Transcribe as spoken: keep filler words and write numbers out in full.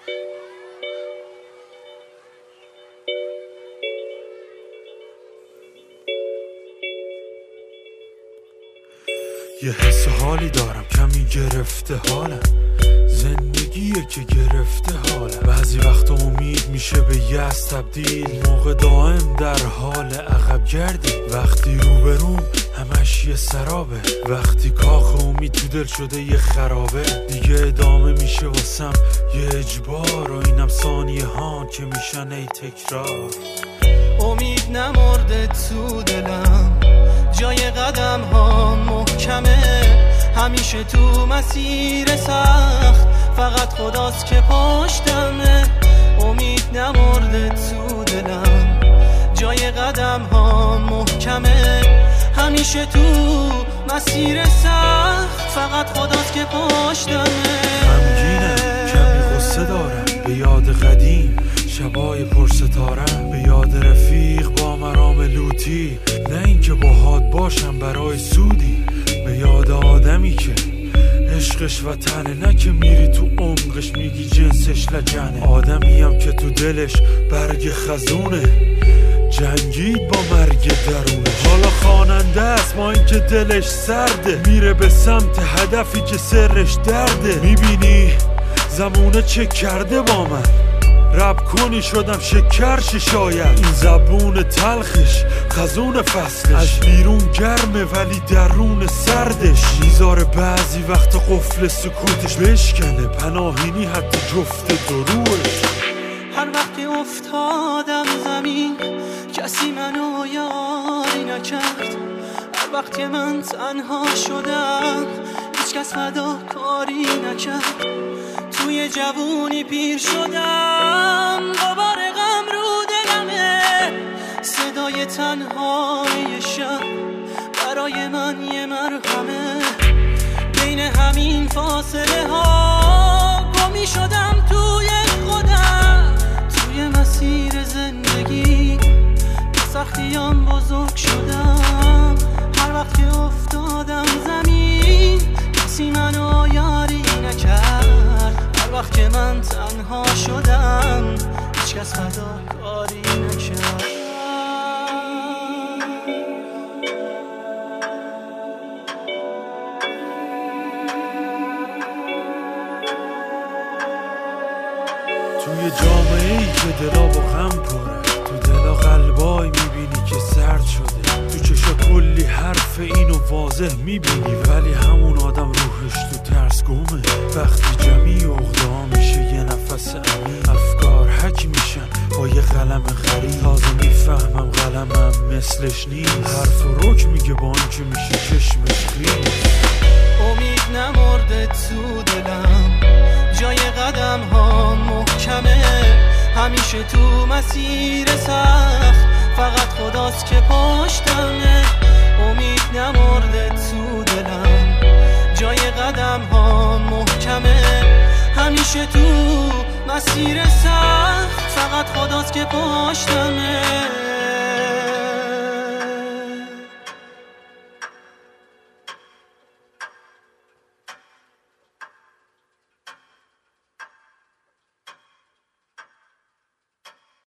یه حس حالی دارم کمی گرفته حالم، زندگیه که گرفته حالم. بعضی وقت امید میشه به یأس تبدیل، موقع دائم در حال عقب گردی. وقتی روبروم همش یه سرابه، وقتی کاخ امید تو دل شده یه خرابه. دیگه ادامه میشه واسم یه اجبار، و اینم ثانیه ها که میشن ای تکرار. امید نمرده تو دلم، جای قدم ها محکمه. همیشه تو مسیر سخت فقط خداست که پشتمه. امید نمرده تو دلم، جای قدم ها محکمه. همیشه تو مسیر سخت فقط خداست که پشتمه. غمگینم کمی غصه دارم به یاد قدیم، شبای پرستارم به یاد رفیق با مرام لوتی. نه اینکه باهات باشم برای سودی، به یاد آدمی که عشقش وطنه، نه که میری تو عمقش میگی جنسش لجنه. آدمیم که تو دلش برگ خزونه، جنگید با مرگ درونش. حالا خواننده است ما این که دلش سرده، میره به سمت هدفی که سرش درده. میبینی زمونه چه کرده با من، رب کنی شدم شکرش. شاید این زبون تلخش خزون فصلش، از بیرون گرمه ولی درون سردش. میذاره بعضی وقت قفل سکوتش بشکنه، پناهینی حتی جفت دروش. هر وقت که افتادم زمین کسی منو یاری نکرد. هر وقت که من تنها شدم هیچ کس فداکاری نکرد. توی جوونی پیر شدم دوباره غم رو دلمه. صدای تنهای شب برای من یه مرهمه. بین همین فاصله ها گمی شدم توی خودم. توی مسیر زندگی سختیام بزرگ شدم. هر وقت که افتادم زمین کسی منو یاری نکرد. هر وقت که من تنها شدم هیچ کس فداکاری نکرد. توی جامعه ای که دلا با غم پره، تو دلا قلبای میبینی که سرد شده. تو چشا کلی حرف اینو واضح میبینی، ولی همون آدم روحش تو ترس گمه. وقتی جمعی اغدا میشه یه نفس عمیق، افکار حک میشن با یه قلم غریب. تازه میفهمم قلمم مثلش نیست، حرف و رک میگه با این که میشه چشمش خیز. امید نمرده تو دلم، جای قدم ها محکمه. همیشه تو مسیر سخت فقط خداست که پشتمه. امید نمرده تو دلم، جای قدم ها محکمه. همیشه تو مسیر سخت فقط خداست که پشتمه.